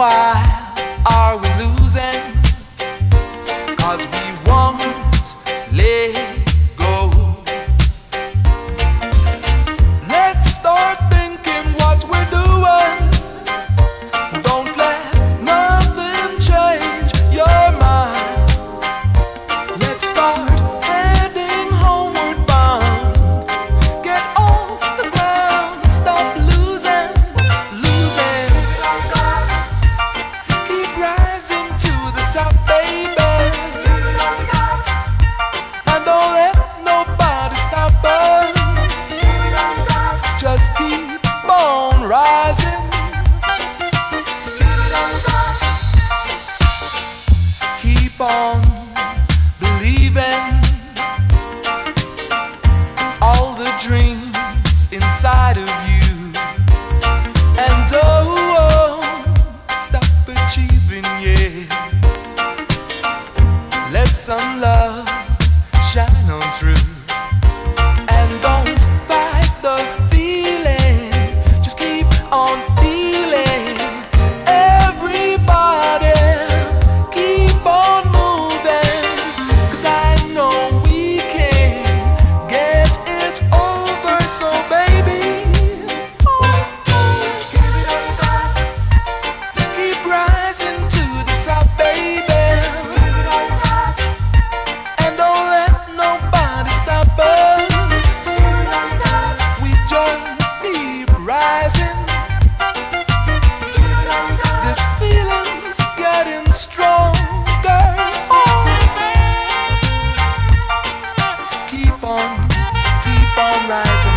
why are we losing? 'Cause we won't let go. Let's start thinking what we're doing. Don't let nothing change your mind. Let's start heading homeward bound. Get off the ground, stop losing. Keep rising to the top, baby. And don't let nobody stop us. Just keep on rising. Keep on believing. All the dreams inside of you. And stop achieving, yeah. Let some love shine on through. And don't fight the feeling. Just keep on feeling. Everybody keep on moving. 'Cause I know we can get it over. So baby, keep rising to the top, baby. And don't let nobody stop us. We just keep rising. This feeling's getting stronger. Keep on rising.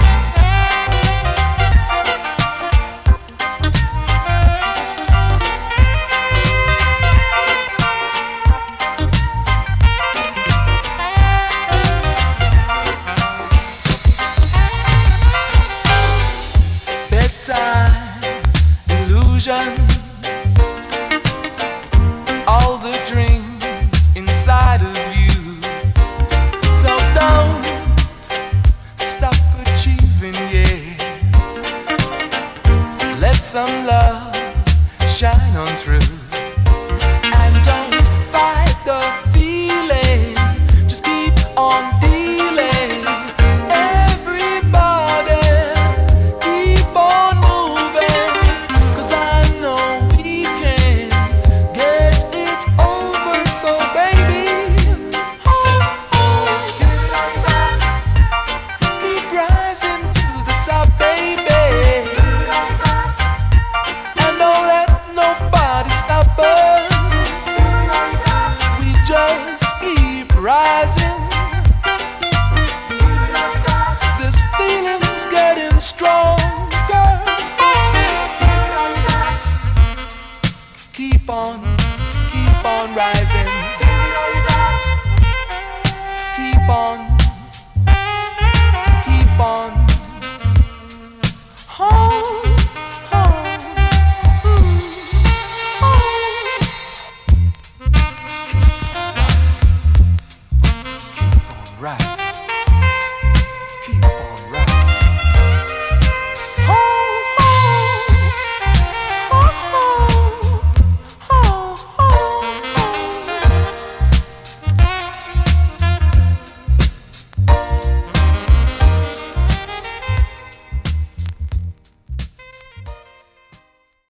Bedtime illusions, all the dreams inside of you. So don't stop achieving, yeah. Let some love shine on through. And don't fight the feeling. Just keep on dealing. Everybody keep on moving. 'Cause I know we can get it over. So baby, keep rising to the top, baby. And don't let nobody stop us. We just keep rising. This feeling's getting stronger. Keep on rising. Keep on. Keep on rising.